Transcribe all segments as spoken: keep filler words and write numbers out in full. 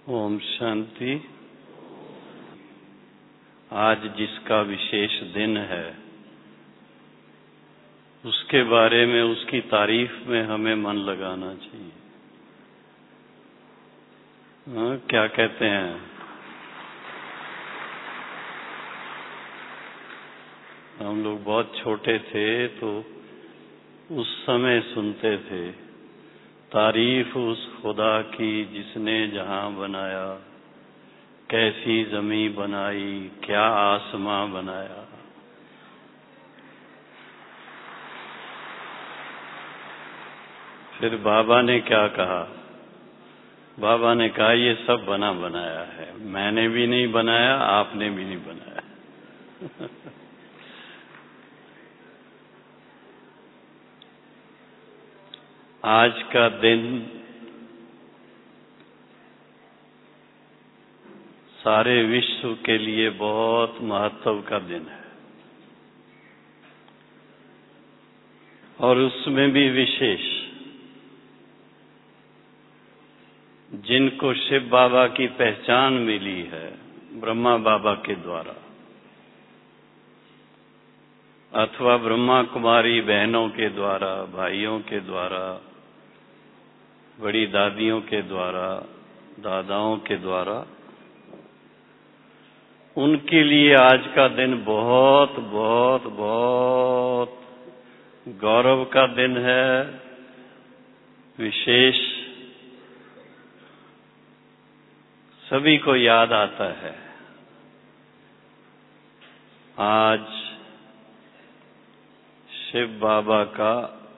ओम शांति। आज जिसका विशेष दिन है उसके बारे में, उसकी तारीफ में हमें मन लगाना चाहिए। हाँ, क्या कहते हैं? हम लोग बहुत छोटे थे तो उस समय सुनते थे, तारीफ उस खुदा की जिसने जहां बनाया, कैसी जमीन बनाई, क्या आसमां बनाया। फिर बाबा ने क्या कहा? बाबा ने कहा ये सब बना बनाया है, मैंने भी नहीं बनाया, आपने भी नहीं बनाया। आज का दिन सारे विश्व के लिए बहुत महत्व का दिन है, और उसमें भी विशेष जिनको शिव बाबा की पहचान मिली है ब्रह्मा बाबा के द्वारा, अथवा ब्रह्मा कुमारी बहनों के द्वारा, भाइयों के द्वारा, बड़ी दादियों के द्वारा, दादाओं के द्वारा, उनके लिए आज का दिन बहुत बहुत बहुत गौरव का दिन है, विशेष सभी को याद आता है। आज शिव बाबा का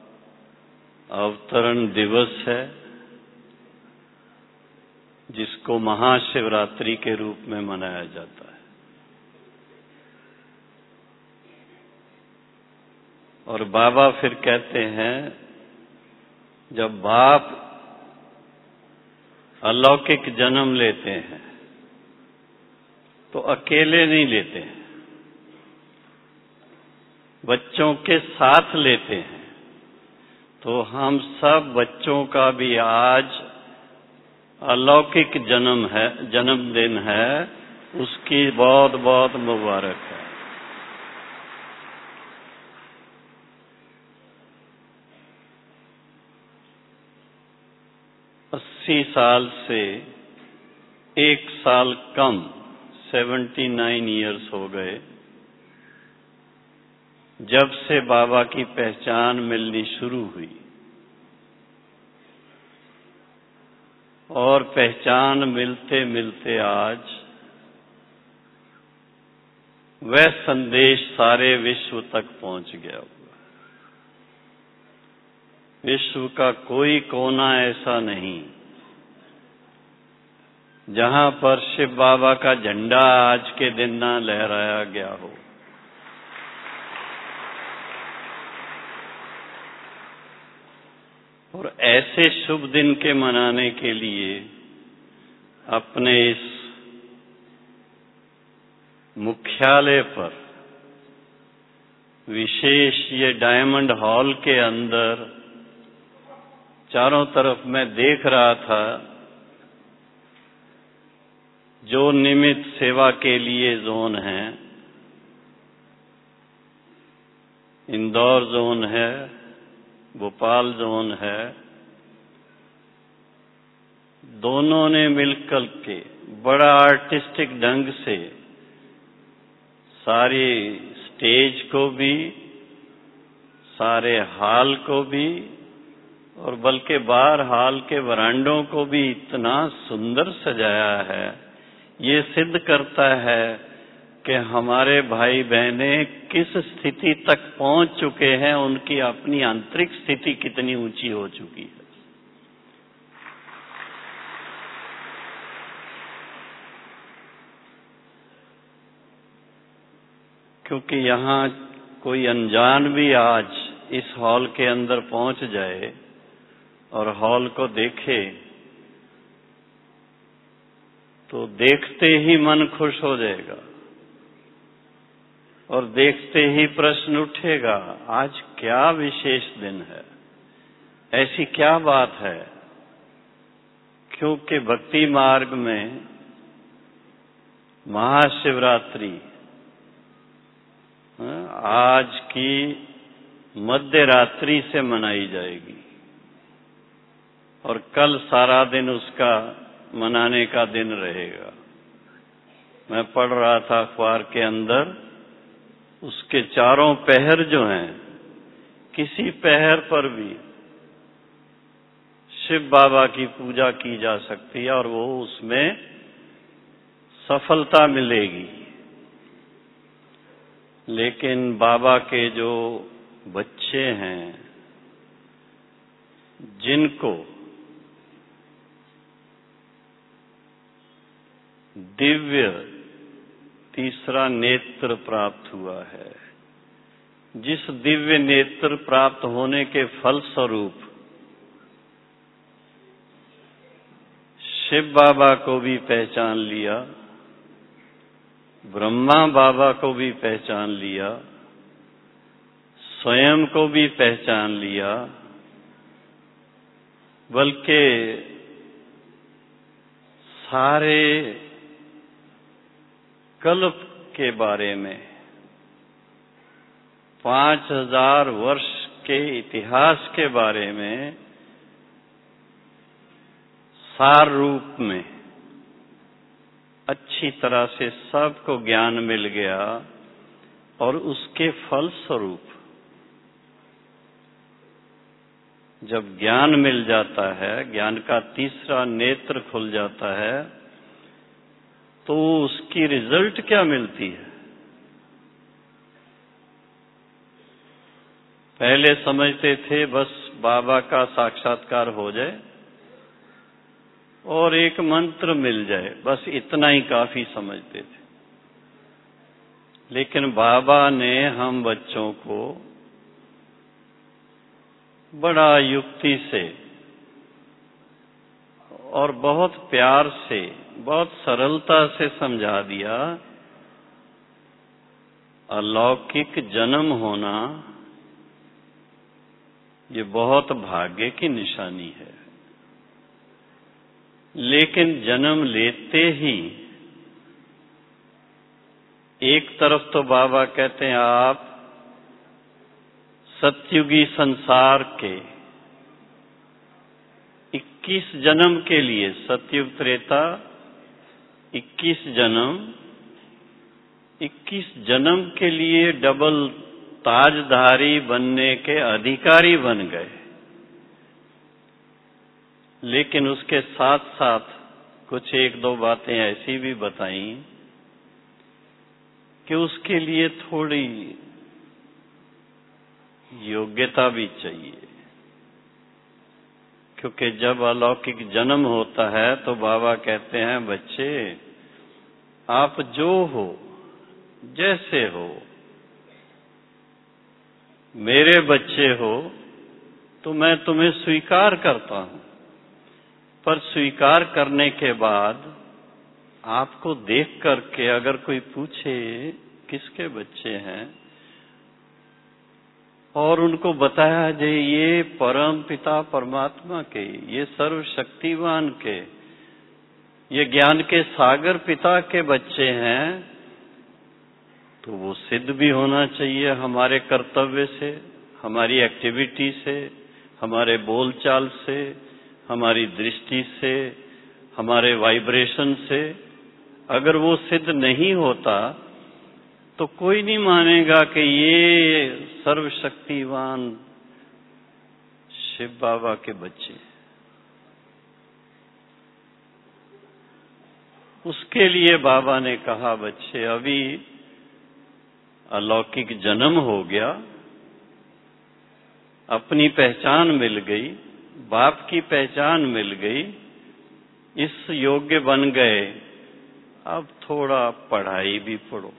अवतरण दिवस है, जिसको महाशिवरात्रि के रूप में मनाया जाता है। और बाबा फिर कहते हैं, जब बाप अलौकिक जन्म लेते हैं तो अकेले नहीं लेते हैं, बच्चों के साथ लेते हैं। तो हम सब बच्चों का भी आज अलौकिक जन्म है, जन्मदिन है, उसकी बहुत बहुत मुबारक है। अस्सी साल से एक साल कम, सेवेंटी नाइन ईयर्स हो गए जब से बाबा की पहचान मिलनी शुरू हुई, और पहचान मिलते मिलते आज वह संदेश सारे विश्व तक पहुंच गया हुआ। विश्व का कोई कोना ऐसा नहीं जहां पर शिव बाबा का झंडा आज के दिन ना लहराया गया हो। और ऐसे शुभ दिन के मनाने के लिए अपने इस मुख्यालय पर, विशेष ये डायमंड हॉल के अंदर, चारों तरफ मैं देख रहा था, जो निमित्त सेवा के लिए जोन है, इंदौर जोन है, भोपाल जोन है, दोनों ने मिलकर के बड़ा आर्टिस्टिक ढंग से सारी स्टेज को भी, सारे हॉल को भी, और बल्कि बाहर हॉल के वरांडों को भी इतना सुंदर सजाया है। ये सिद्ध करता है कि हमारे भाई बहनें किस स्थिति तक पहुंच चुके हैं, उनकी अपनी आंतरिक स्थिति कितनी ऊंची हो चुकी है। क्योंकि यहाँ कोई अनजान भी आज इस हॉल के अंदर पहुंच जाए और हॉल को देखे तो देखते ही मन खुश हो जाएगा, और देखते ही प्रश्न उठेगा, आज क्या विशेष दिन है, ऐसी क्या बात है क्योंकि भक्ति मार्ग में महाशिवरात्रि आज की मध्य रात्रि से मनाई जाएगी और कल सारा दिन उसका मनाने का दिन रहेगा। मैं पढ़ रहा था अखबार के अंदर, उसके चारों पहर जो हैं, किसी पहर पर भी शिव बाबा की पूजा की जा सकती है और वो उसमें सफलता मिलेगी। लेकिन बाबा के जो बच्चे हैं, जिनको दिव्य तीसरा नेत्र प्राप्त हुआ है, जिस दिव्य नेत्र प्राप्त होने के फलस्वरूप शिव बाबा को भी पहचान लिया, ब्रह्मा बाबा को भी पहचान लिया, स्वयं को भी पहचान लिया, बल्कि सारे कल्प के बारे में, पांच हजार वर्ष के इतिहास के बारे में सार रूप में अच्छी तरह से सबको ज्ञान मिल गया और उसके फल स्वरूप जब ज्ञान मिल जाता है, ज्ञान का तीसरा नेत्र खुल जाता है, तो उसकी रिजल्ट क्या मिलती है? पहले समझते थे बस बाबा का साक्षात्कार हो जाए और एक मंत्र मिल जाए, बस इतना ही काफी समझते थे। लेकिन बाबा ने हम बच्चों को बड़ा युक्ति से और बहुत प्यार से, बहुत सरलता से समझा दिया, अलौकिक जन्म होना ये बहुत भाग्य की निशानी है। लेकिन जन्म लेते ही एक तरफ तो बाबा कहते हैं आप सतयुगी संसार के इक्कीस जन्म के लिए, सतयुग त्रेता इक्कीस जन्म, इक्कीस जन्म के लिए डबल ताजधारी बनने के अधिकारी बन गए। लेकिन उसके साथ साथ कुछ एक दो बातें ऐसी भी बताई कि उसके लिए थोड़ी योग्यता भी चाहिए, क्योंकि जब अलौकिक जन्म होता है तो बाबा कहते हैं बच्चे आप जो हो, जैसे हो, मेरे बच्चे हो तो मैं तुम्हें स्वीकार करता हूं, पर स्वीकार करने के बाद आपको देख करके अगर कोई पूछे किसके बच्चे हैं और उनको बताया जाए ये परम पिता परमात्मा के, ये सर्वशक्तिवान के, ये ज्ञान के सागर पिता के बच्चे हैं, तो वो सिद्ध भी होना चाहिए हमारे कर्तव्य से, हमारी एक्टिविटी से, हमारे बोलचाल से, हमारी दृष्टि से, हमारे वाइब्रेशन से। अगर वो सिद्ध नहीं होता तो कोई नहीं मानेगा कि ये सर्वशक्तिवान शिव बाबा के बच्चे। उसके लिए बाबा ने कहा बच्चे अभी अलौकिक जन्म हो गया, अपनी पहचान मिल गई, बाप की पहचान मिल गई, इस योग्य बन गए, अब थोड़ा पढ़ाई भी पढ़ो।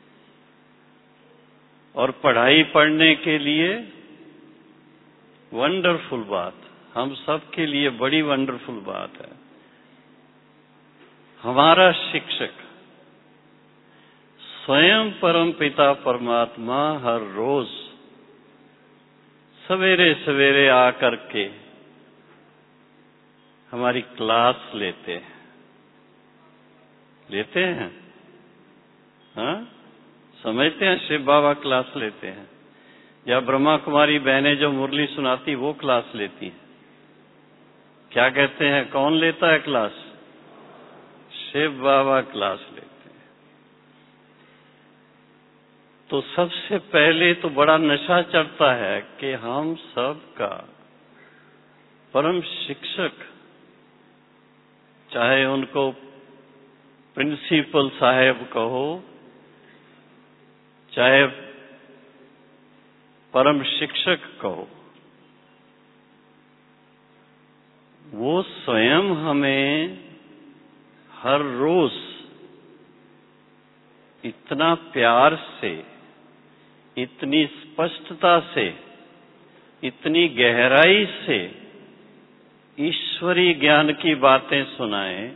और पढ़ाई पढ़ने के लिए वंडरफुल बात, हम सब के लिए बड़ी वंडरफुल बात है, हमारा शिक्षक स्वयं परम पिता परमात्मा हर रोज सवेरे सवेरे आकर के हमारी क्लास लेते हैं, लेते हैं, हाँ, समझते हैं शिव बाबा क्लास लेते हैं, या ब्रह्मा कुमारी बहनें जो मुरली सुनाती वो क्लास लेती हैं। क्या कहते हैं, कौन लेता है क्लास? शिव बाबा क्लास लेते हैं। तो सबसे पहले तो बड़ा नशा चढ़ता है कि हम सब का परम शिक्षक, चाहे उनको प्रिंसिपल साहेब कहो, चाहे परम शिक्षक कहो, वो स्वयं हमें हर रोज इतना प्यार से, इतनी स्पष्टता से, इतनी गहराई से ईश्वरी ज्ञान की बातें सुनाएं,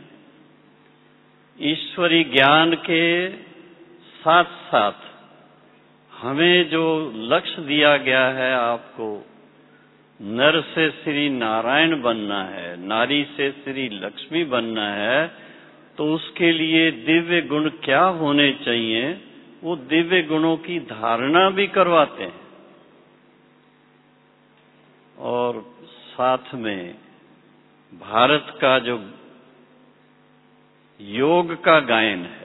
ईश्वरी ज्ञान के साथ साथ हमें जो लक्ष्य दिया गया है, आपको नर से श्री नारायण बनना है, नारी से श्री लक्ष्मी बनना है, तो उसके लिए दिव्य गुण क्या होने चाहिए, वो दिव्य गुणों की धारणा भी करवाते हैं। और साथ में भारत का जो योग का गायन है,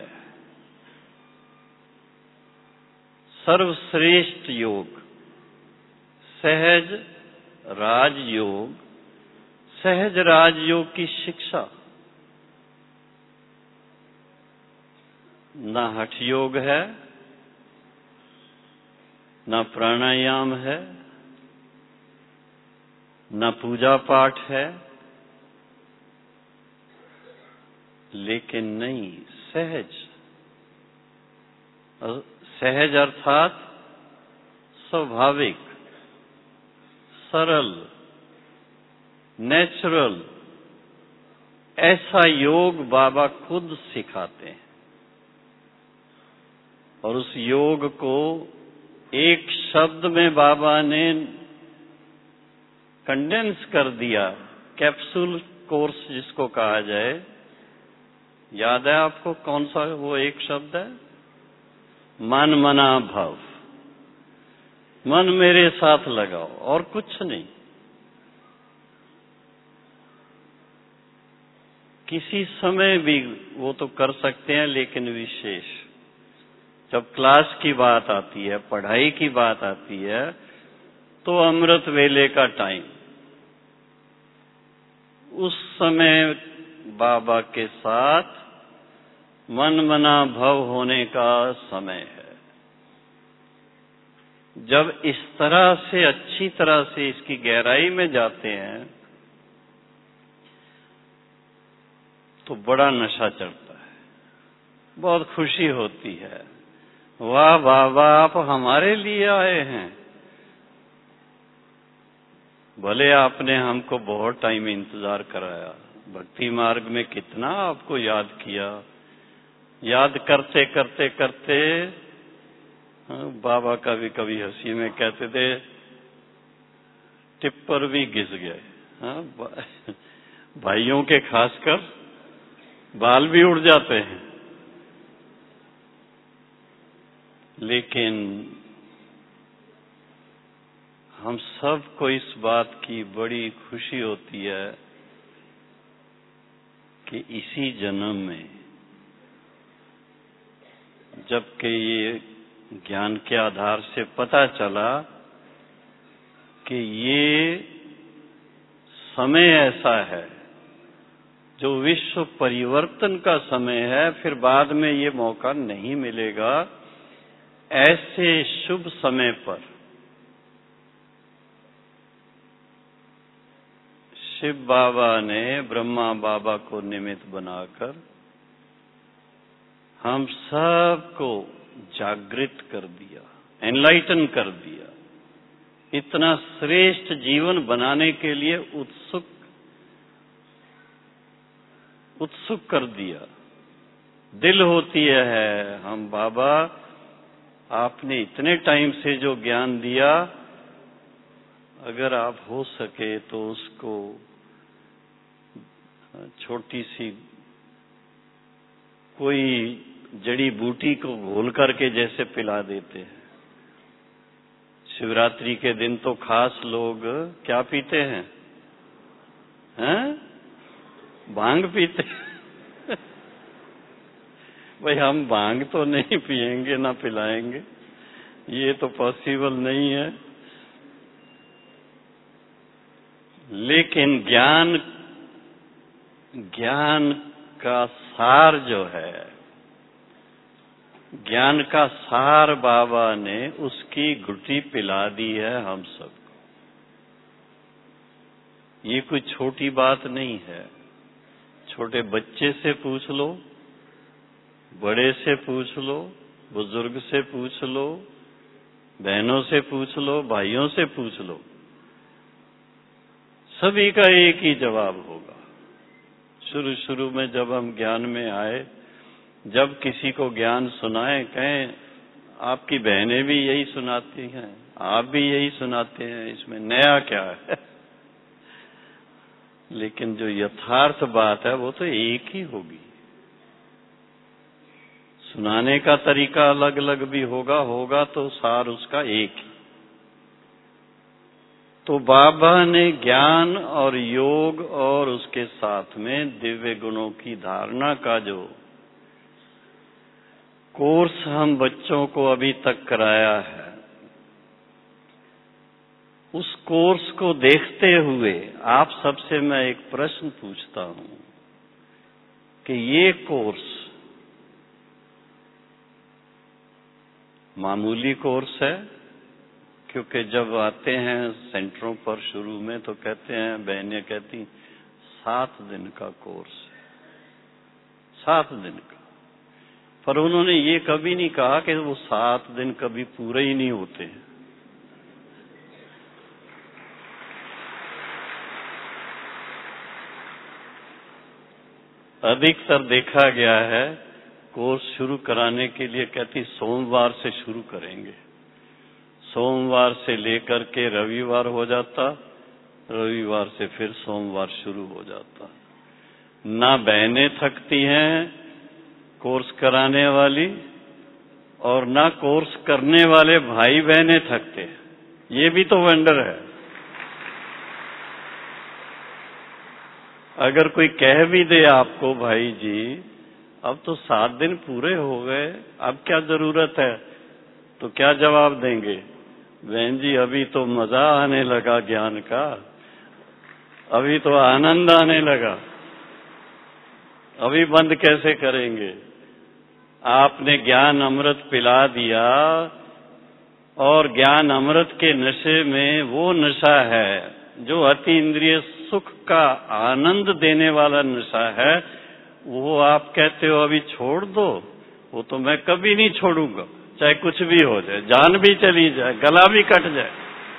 सर्वश्रेष्ठ योग, सहज राजयोग, सहज राजयोग की शिक्षा, ना हठ योग है, ना प्राणायाम है, ना पूजा पाठ है, लेकिन नहीं, सहज। सहज अर्थात स्वाभाविक, सरल, नेचुरल, ऐसा योग बाबा खुद सिखाते हैं। और उस योग को एक शब्द में बाबा ने कंडेंस कर दिया, कैप्सूल कोर्स जिसको कहा जाए। याद है आपको कौन सा वो एक शब्द है? मन मना भव। मन मेरे साथ लगाओ और कुछ नहीं। किसी समय भी वो तो कर सकते हैं, लेकिन विशेष जब क्लास की बात आती है, पढ़ाई की बात आती है, तो अमृत वेले का टाइम, उस समय बाबा के साथ मन मना भव होने का समय है। जब इस तरह से अच्छी तरह से इसकी गहराई में जाते हैं तो बड़ा नशा चढ़ता है, बहुत खुशी होती है। वाह बाबा, आप हमारे लिए आए हैं। भले आपने हमको बहुत टाइम इंतजार कराया, भक्ति मार्ग में कितना आपको याद किया, याद करते करते करते बाबा का भी कभी हंसी में कहते थे टिप्पर भी घिस गए। हाँ, भाइयों के खासकर बाल भी उड़ जाते हैं। लेकिन हम सबको इस बात की बड़ी खुशी होती है कि इसी जन्म में, जबकि ये ज्ञान के आधार से पता चला कि ये समय ऐसा है जो विश्व परिवर्तन का समय है, फिर बाद में ये मौका नहीं मिलेगा। ऐसे शुभ समय पर शिव बाबा ने ब्रह्मा बाबा को निमित्त बनाकर हम सबको जागृत कर दिया, एनलाइटन कर दिया, इतना श्रेष्ठ जीवन बनाने के लिए उत्सुक उत्सुक कर दिया। दिल होती है, हम बाबा आपने इतने टाइम से जो ज्ञान दिया, अगर आप हो सके तो उसको छोटी सी कोई जड़ी बूटी को घोल करके जैसे पिला देते हैं। शिवरात्रि के दिन तो खास लोग क्या पीते हैं? हैं? भांग पीते हैं। भाई हम भांग तो नहीं पिएंगे ना पिलाएंगे, ये तो पॉसिबल नहीं है। लेकिन ज्ञान ज्ञान का सार जो है, ज्ञान का सार बाबा ने उसकी घुटी पिला दी है हम सबको। ये कोई छोटी बात नहीं है। छोटे बच्चे से पूछ लो, बड़े से पूछ लो, बुजुर्ग से पूछ लो, बहनों से पूछ लो, भाइयों से पूछ लो, सभी का एक ही जवाब होगा। शुरू शुरू में जब हम ज्ञान में आए, जब किसी को ज्ञान सुनाए, कहें आपकी बहनें भी यही सुनाती हैं, आप भी यही सुनाते हैं, इसमें नया क्या है? लेकिन जो यथार्थ बात है वो तो एक ही होगी। सुनाने का तरीका अलग अलग भी होगा होगा तो सार उसका एक ही। तो बाबा ने ज्ञान और योग और उसके साथ में दिव्य गुणों की धारणा का जो कोर्स हम बच्चों को अभी तक कराया है, उस कोर्स को देखते हुए आप सबसे मैं एक प्रश्न पूछता हूं कि ये कोर्स मामूली कोर्स है? क्योंकि जब आते हैं सेंटरों पर शुरू में तो कहते हैं, बहनें कहती सात दिन का कोर्स है, सात दिन का। पर उन्होंने ये कभी नहीं कहा कि वो सात दिन कभी पूरे ही नहीं होते हैं। अधिकतर देखा गया है कोर्स शुरू कराने के लिए कहती सोमवार से शुरू करेंगे, सोमवार से लेकर के रविवार हो जाता, रविवार से फिर सोमवार शुरू हो जाता। ना बहनें थकती हैं कोर्स कराने वाली, और ना कोर्स करने वाले भाई बहनें थकते हैं। ये भी तो वंडर है। अगर कोई कह भी दे आपको, भाई जी अब तो सात दिन पूरे हो गए, अब क्या जरूरत है, तो क्या जवाब देंगे? बहन जी अभी तो मजा आने लगा ज्ञान का, अभी तो आनंद आने लगा, अभी बंद कैसे करेंगे? आपने ज्ञान अमृत पिला दिया, और ज्ञान अमृत के नशे में वो नशा है जो अति इंद्रिय सुख का आनंद देने वाला नशा है, वो आप कहते हो अभी छोड़ दो। वो तो मैं कभी नहीं छोड़ूंगा, चाहे कुछ भी हो जाए, जान भी चली जाए, गला भी कट जाए।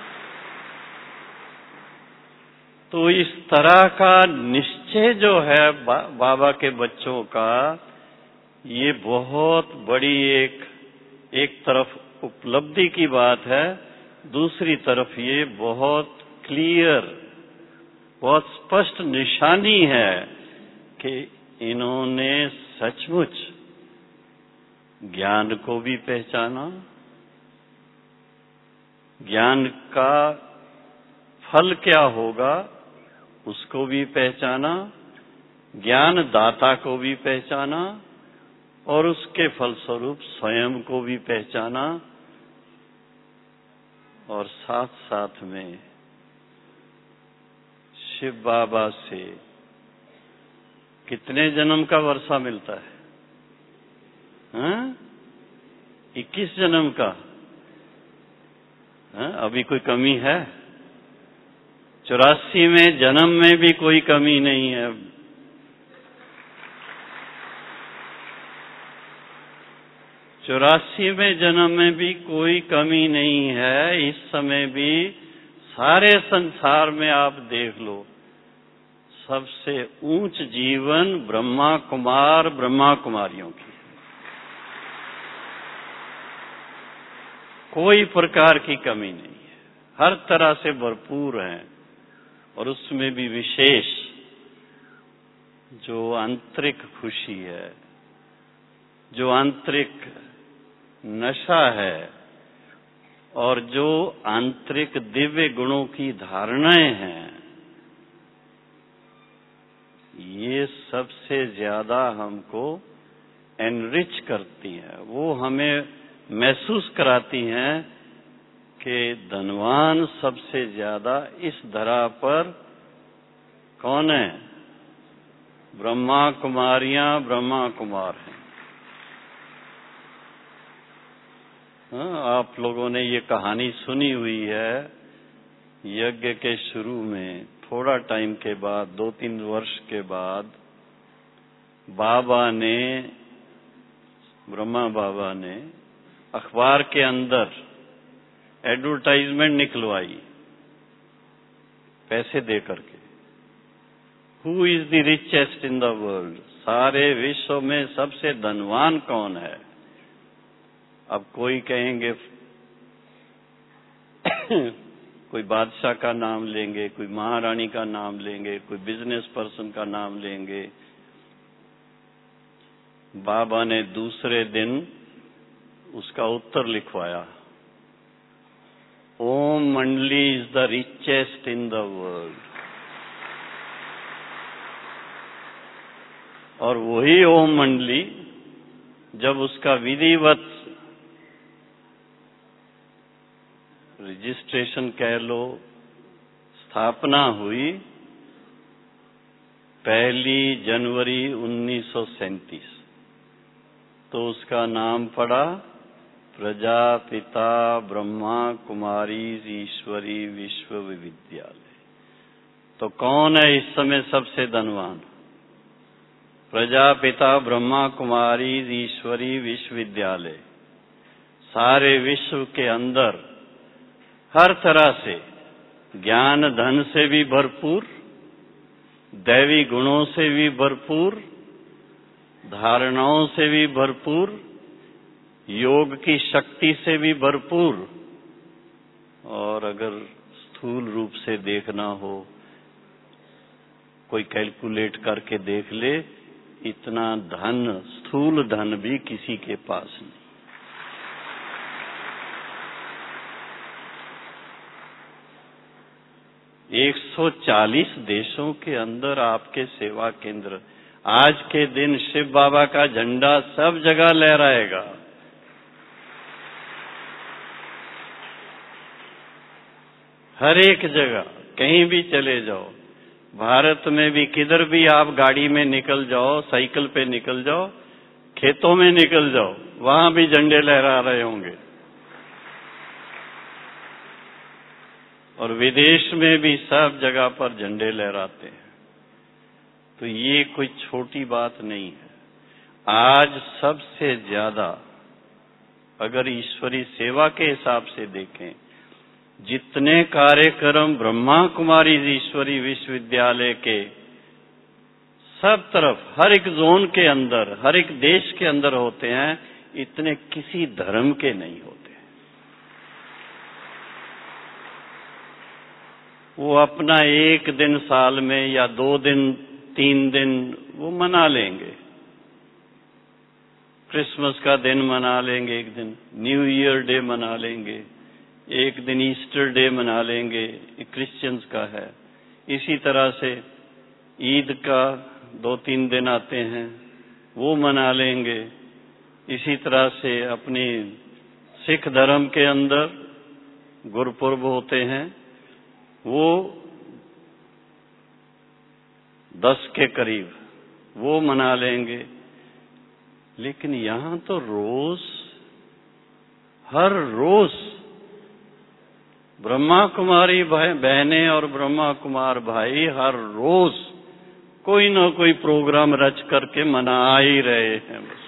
तो इस तरह का निश्चय जो है बा, बाबा के बच्चों का, ये बहुत बड़ी एक एक तरफ उपलब्धि की बात है, दूसरी तरफ ये बहुत क्लियर, बहुत स्पष्ट निशानी है कि इन्होंने सचमुच ज्ञान को भी पहचाना, ज्ञान का फल क्या होगा उसको भी पहचाना, ज्ञान दाता को भी पहचाना, और उसके फलस्वरूप स्वयं को भी पहचाना, और साथ साथ में शिव बाबा से कितने जन्म का वर्षा मिलता है? हाँ? इक्कीस जन्म का। हाँ? अभी कोई कमी है? चौरासी में जन्म में भी कोई कमी नहीं है। चौरासी में जन्म में भी कोई कमी नहीं है। इस समय भी सारे संसार में आप देख लो, सबसे ऊंच जीवन ब्रह्मा कुमार ब्रह्मा कुमारियों की, कोई प्रकार की कमी नहीं है, हर तरह से भरपूर हैं, और उसमें भी विशेष जो आंतरिक खुशी है, जो आंतरिक नशा है और जो आंतरिक दिव्य गुणों की धारणाएं हैं, ये सबसे ज्यादा हमको एनरिच करती हैं। वो हमें महसूस कराती हैं कि धनवान सबसे ज्यादा इस धरा पर कौन है? ब्रह्मा कुमारियां, ब्रह्मा कुमार हैं। हाँ, आप लोगों ने ये कहानी सुनी हुई है। यज्ञ के शुरू में थोड़ा टाइम के बाद, दो तीन वर्ष के बाद, बाबा ने, ब्रह्मा बाबा ने अखबार के अंदर एडवर्टाइजमेंट निकलवाई पैसे दे करके। Who is the richest in the world? सारे विश्व में सबसे धनवान कौन है? अब कोई कहेंगे कोई बादशाह का नाम लेंगे, कोई महारानी का नाम लेंगे, कोई बिजनेस पर्सन का नाम लेंगे। बाबा ने दूसरे दिन उसका उत्तर लिखवाया, Om Mandali is the richest in the world. और वही ओम मंडली जब उसका विधिवत रजिस्ट्रेशन कह लो, स्थापना हुई पहली जनवरी उन्नीस सौ सैंतीस, तो उसका नाम पड़ा प्रजापिता ब्रह्मा कुमारी ईश्वरी विश्वविद्यालय। तो कौन है इस समय सबसे धनवान? प्रजापिता ब्रह्मा कुमारी ईश्वरी विश्वविद्यालय सारे विश्व के अंदर हर तरह से ज्ञान धन से भी भरपूर, दैवी गुणों से भी भरपूर, धारणाओं से भी भरपूर, योग की शक्ति से भी भरपूर। और अगर स्थूल रूप से देखना हो, कोई कैलकुलेट करके देख ले, इतना धन, स्थूल धन भी किसी के पास नहीं। एक सौ चालीस देशों के अंदर आपके सेवा केंद्र। आज के दिन शिव बाबा का झंडा सब जगह लहराएगा। हर एक जगह, कहीं भी चले जाओ, भारत में भी किधर भी आप गाड़ी में निकल जाओ, साइकिल पे निकल जाओ, खेतों में निकल जाओ, वहां भी झंडे लहरा रहे होंगे। और विदेश में भी सब जगह पर झंडे लहराते हैं। तो ये कोई छोटी बात नहीं है। आज सबसे ज्यादा अगर ईश्वरी सेवा के हिसाब से देखें, जितने कार्यक्रम ब्रह्मा कुमारी ईश्वरी विश्वविद्यालय के सब तरफ, हर एक जोन के अंदर, हर एक देश के अंदर होते हैं, इतने किसी धर्म के नहीं होते। वो अपना एक दिन साल में या दो दिन, तीन दिन वो मना लेंगे। क्रिसमस का दिन मना लेंगे, एक दिन न्यू ईयर डे मना लेंगे, एक दिन ईस्टर डे मना लेंगे, ये क्रिश्चियंस का है। इसी तरह से ईद का दो तीन दिन आते हैं, वो मना लेंगे। इसी तरह से अपनी सिख धर्म के अंदर गुरपुर्ब होते हैं, वो दस के करीब वो मना लेंगे। लेकिन यहां तो रोज, हर रोज ब्रह्मा कुमारी बहनें और ब्रह्मा कुमार भाई हर रोज कोई ना कोई प्रोग्राम रच करके मना ही रहे हैं। बस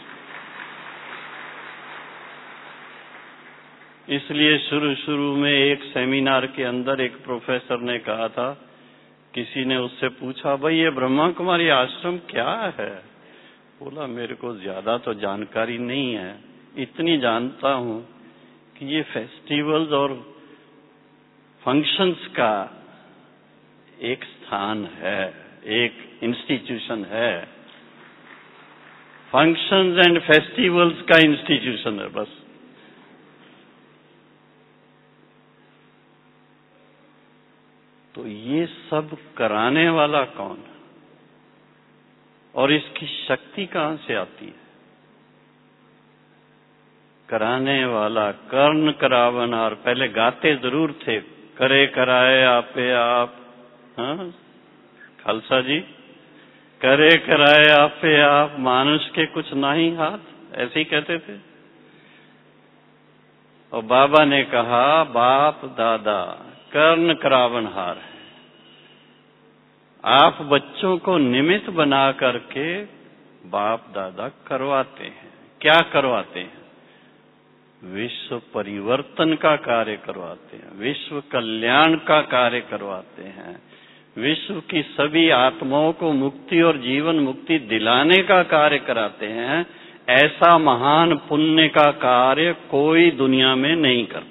इसलिए शुरू शुरू में एक सेमिनार के अंदर एक प्रोफेसर ने कहा था, किसी ने उससे पूछा, भाई ये ब्रह्मा कुमारी आश्रम क्या है? बोला, मेरे को ज्यादा तो जानकारी नहीं है, इतनी जानता हूं कि ये फेस्टिवल्स और फंक्शंस का एक स्थान है। एक इंस्टीट्यूशन है, फंक्शंस एंड फेस्टिवल्स का इंस्टीट्यूशन है बस। तो ये सब कराने वाला कौन है और इसकी शक्ति कहां से आती है? कराने वाला कर्ण करावनहार। पहले गाते जरूर थे, करे कराए आपे आप, हाँ खालसा जी, करे कराए आपे आप, मानुष के कुछ नहीं हाथ, ऐसे ही कहते थे। और बाबा ने कहा बाप दादा कर्ण करावनहार है। आप बच्चों को निमित्त बना करके बाप दादा करवाते हैं। क्या करवाते हैं? विश्व परिवर्तन का कार्य करवाते हैं, विश्व कल्याण का कार्य करवाते हैं, विश्व की सभी आत्माओं को मुक्ति और जीवन मुक्ति दिलाने का कार्य कराते हैं। ऐसा महान पुण्य का कार्य कोई दुनिया में नहीं करता।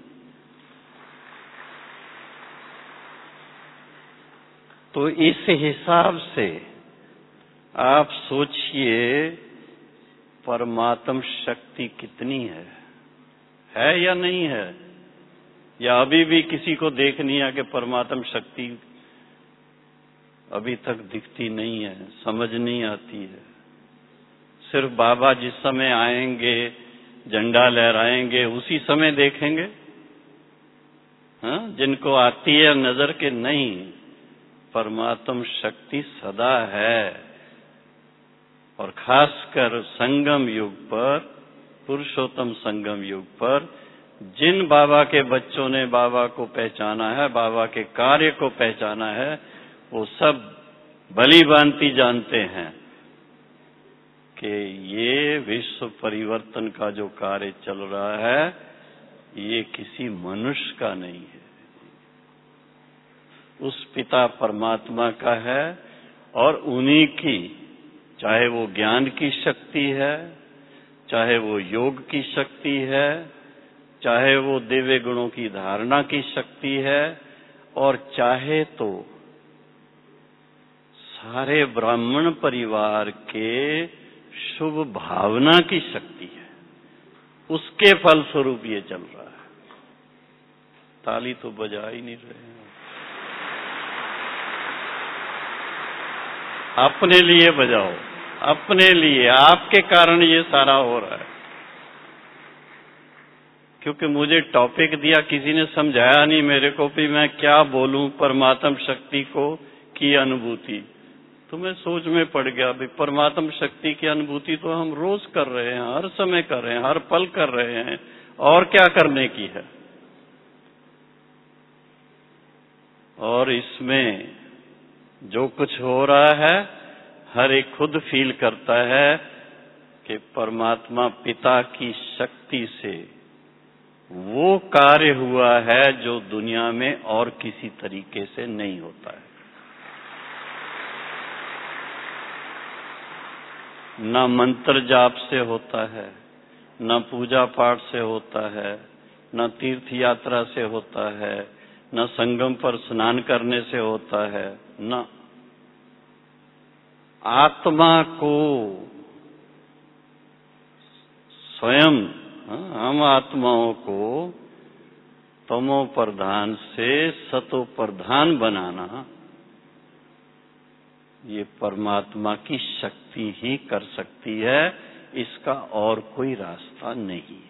तो इस हिसाब से आप सोचिए परमात्म शक्ति कितनी है है या नहीं है? या अभी भी किसी को देखनी है कि परमात्म शक्ति अभी तक दिखती नहीं है, समझ नहीं आती है? सिर्फ बाबा जिस समय आएंगे, झंडा लहराएंगे, उसी समय देखेंगे। हाँ, जिनको आती है नजर के नहीं, परमात्म शक्ति सदा है। और खासकर संगम युग पर, पुरुषोत्तम संगम युग पर जिन बाबा के बच्चों ने बाबा को पहचाना है, बाबा के कार्य को पहचाना है, वो सब भली भांति जानते हैं कि ये विश्व परिवर्तन का जो कार्य चल रहा है ये किसी मनुष्य का नहीं है, उस पिता परमात्मा का है। और उन्हीं की, चाहे वो ज्ञान की शक्ति है, चाहे वो योग की शक्ति है, चाहे वो दिव्य गुणों की धारणा की शक्ति है, और चाहे तो सारे ब्राह्मण परिवार के शुभ भावना की शक्ति है, उसके फलस्वरूप ये चल रहा है। ताली तो बजा ही नहीं रहे हैं। अपने लिए बजाओ, अपने लिए, आपके कारण ये सारा हो रहा है। क्योंकि मुझे टॉपिक दिया, किसी ने समझाया नहीं मेरे को भी मैं क्या बोलूं परमात्म शक्ति को की अनुभूति। तो मैं सोच में पड़ गया, भाई परमात्म शक्ति की अनुभूति तो हम रोज कर रहे हैं, हर समय कर रहे हैं, हर पल कर रहे हैं, और क्या करने की है। और इसमें जो कुछ हो रहा है हर एक खुद फील करता है कि परमात्मा पिता की शक्ति से वो कार्य हुआ है जो दुनिया में और किसी तरीके से नहीं होता है। न मंत्र जाप से होता है, न पूजा पाठ से होता है, न तीर्थ यात्रा से होता है, न संगम पर स्नान करने से होता है, न आत्मा को स्वयं, हम आत्माओं को तमो प्रधान से सतो प्रधान बनाना, ये परमात्मा की शक्ति ही कर सकती है, इसका और कोई रास्ता नहीं है।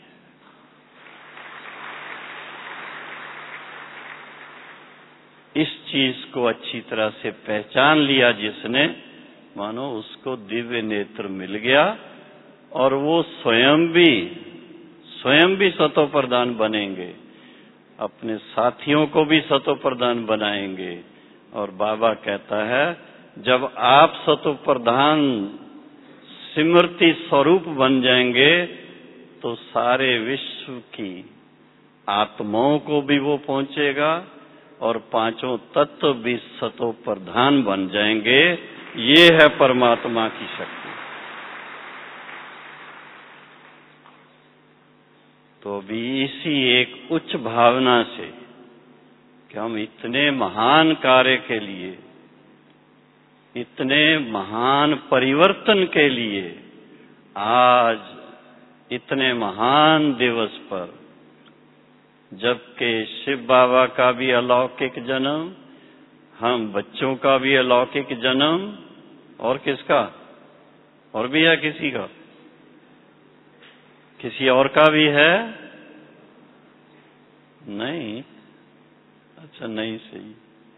इस चीज को अच्छी तरह से पहचान लिया जिसने, मानो उसको दिव्य नेत्र मिल गया, और वो स्वयं भी स्वयं भी सतो प्रधान बनेंगे, अपने साथियों को भी सतो प्रधान बनाएंगे। और बाबा कहता है जब आप सतो प्रधान स्मृति स्वरूप बन जाएंगे तो सारे विश्व की आत्माओं को भी वो पहुंचेगा और पांचों तत्व भी सतो प्रधान बन जाएंगे। ये है परमात्मा की शक्ति। तो भी इसी एक उच्च भावना से कि हम इतने महान कार्य के लिए इतने महान परिवर्तन के लिए आज इतने महान दिवस पर, जबकि शिव बाबा का भी अलौकिक जन्म, हम बच्चों का भी अलौकिक जन्म, और किसका और भी है, किसी का किसी और का भी है नहीं? अच्छा, नहीं सही।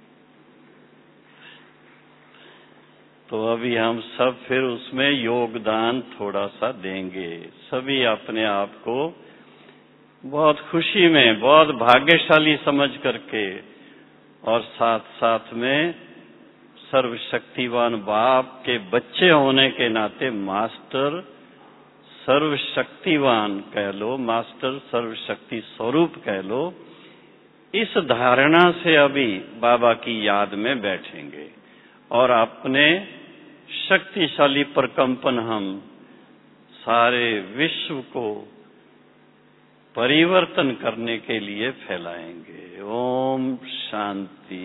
तो अभी हम सब फिर उसमें योगदान थोड़ा सा देंगे। सभी अपने आप को बहुत खुशी में, बहुत भाग्यशाली समझ करके, और साथ साथ में सर्वशक्तिवान बाप के बच्चे होने के नाते मास्टर सर्वशक्तिवान कह लो, मास्टर सर्वशक्ति स्वरूप कह लो, इस धारणा से अभी बाबा की याद में बैठेंगे और अपने शक्तिशाली प्रकंपन हम सारे विश्व को परिवर्तन करने के लिए फैलाएंगे। ओम शांति।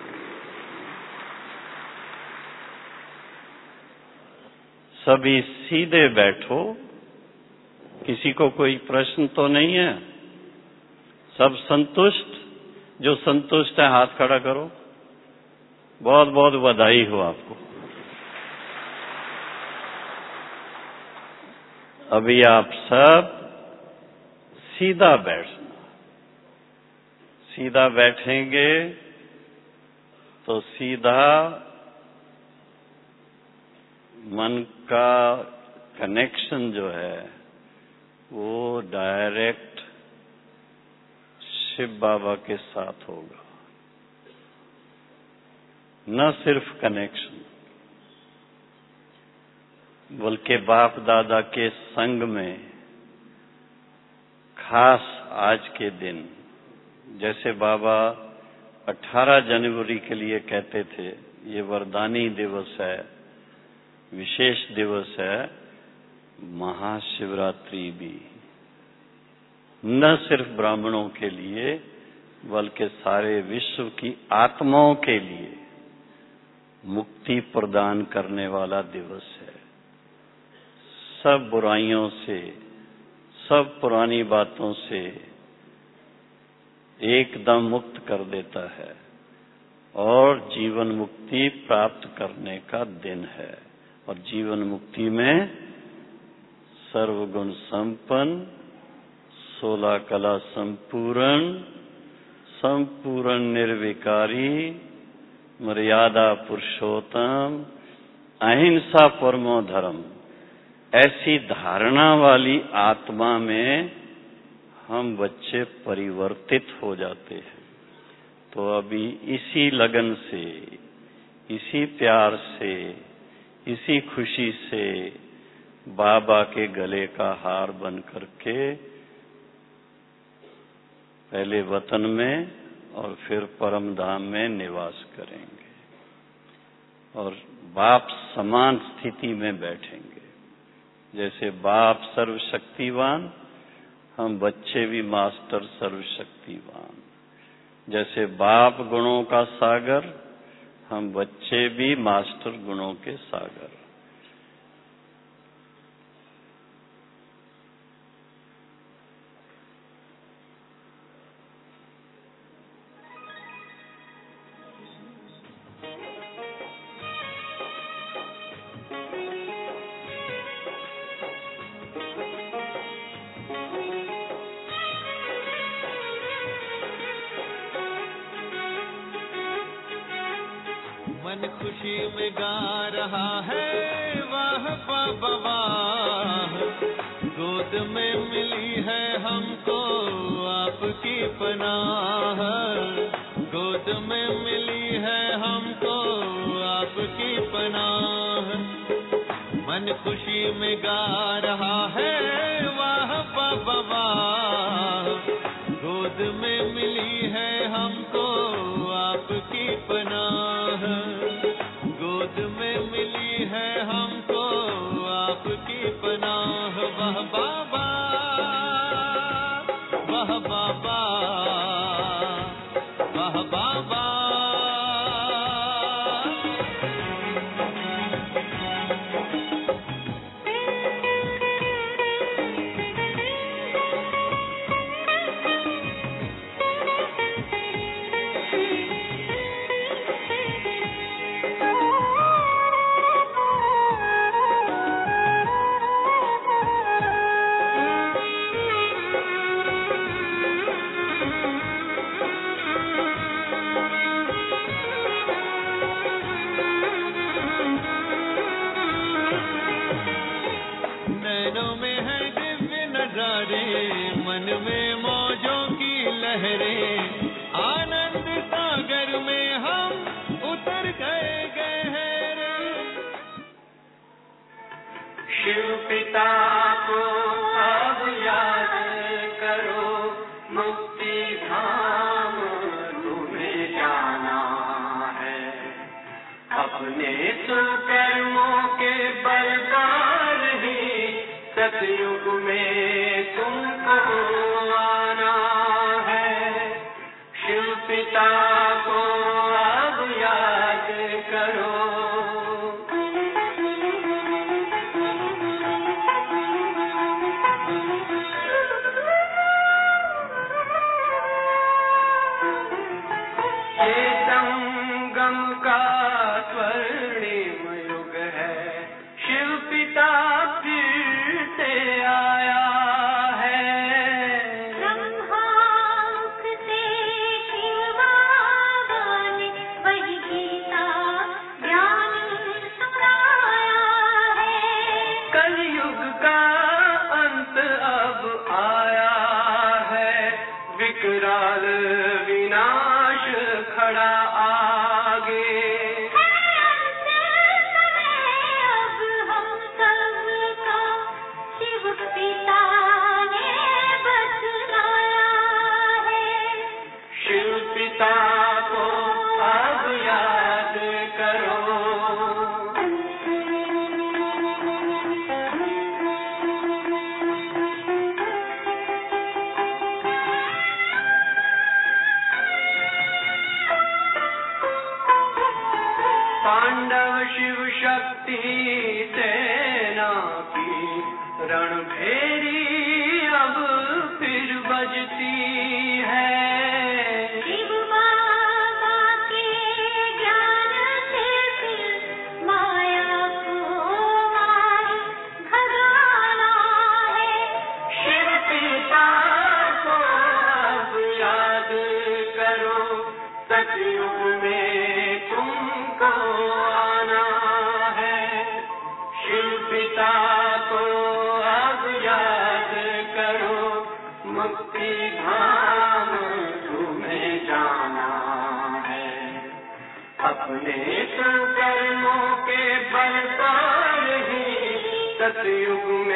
सभी सीधे बैठो। किसी को कोई प्रश्न तो नहीं है? सब संतुष्ट? जो संतुष्ट है हाथ खड़ा करो। बहुत बहुत बधाई हो आपको। अभी आप सब सीधा बैठना। सीधा बैठेंगे तो सीधा मन का कनेक्शन जो है वो डायरेक्ट शिव बाबा के साथ होगा। न सिर्फ कनेक्शन, बल्कि बाप दादा के संग में खास आज के दिन, जैसे बाबा अठारह जनवरी के लिए कहते थे ये वरदानी दिवस है, विशेष दिवस है, महाशिवरात्रि भी न सिर्फ ब्राह्मणों के लिए बल्कि सारे विश्व की आत्माओं के लिए मुक्ति प्रदान करने वाला दिवस है। सब बुराइयों से, सब पुरानी बातों से एकदम मुक्त कर देता है और जीवन मुक्ति प्राप्त करने का दिन है। और जीवन मुक्ति में सर्वगुण संपन्न, सोलह कला संपूर्ण, संपूर्ण निर्विकारी, मर्यादा पुरुषोत्तम, अहिंसा परमो धर्म, ऐसी धारणा वाली आत्मा में हम बच्चे परिवर्तित हो जाते हैं। तो अभी इसी लगन से, इसी प्यार से, इसी खुशी से बाबा के गले का हार बन करके पहले वतन में और फिर परम धाम में निवास करेंगे और बाप समान स्थिति में बैठेंगे। जैसे बाप सर्वशक्तिवान, हम बच्चे भी मास्टर सर्वशक्तिवान। जैसे बाप गुणों का सागर, हम बच्चे भी मास्टर गुणों के सागर। मन खुशी में गा रहा है वाह बाबा वाह, गोद में मिली है हमको आपकी पनाह, गोद में मिली है हमको आपकी पनाह। मन खुशी में गा रहा है वाह बाबा वाह, गोद में मिली है हमको आपकी पनाह, गोद में मिली है हमको आपकी पनाह। वाह बाबा, वाह बाबा, वाह बाबा। शिव पिता को अब याद करो, मुक्ति धाम तुम्हें जाना है। अपने सुकर्मों के बल पर ही सतयुग में तुमको आना है। शिव पिता को अब याद करो। ये संगम का स्वर्णिम युग है, शिव पिता फिर से आया है। ब्रह्मामुख से शिव बाबा ने वही गीता ज्ञान सुनाया है। कलयुग का अंत अब आया है, विकराल विनाश खड़ा आगे। अब हम सबका शिव पिता ने बतलाया है। शिव पिता को अब याद करो। पांडव शिव शक्ति सेना की रणभेरी अब फिर बजती है। शिव बाबा के ज्ञान से फिर माया को मार भगाना है। शिव पिता को अब याद करो, सतयुग में तुमको आना है। शिव पिता को अब याद करो, मुक्ति धाम तुम्हें जाना है। अपने कर्मों के बल पर ही सतयुग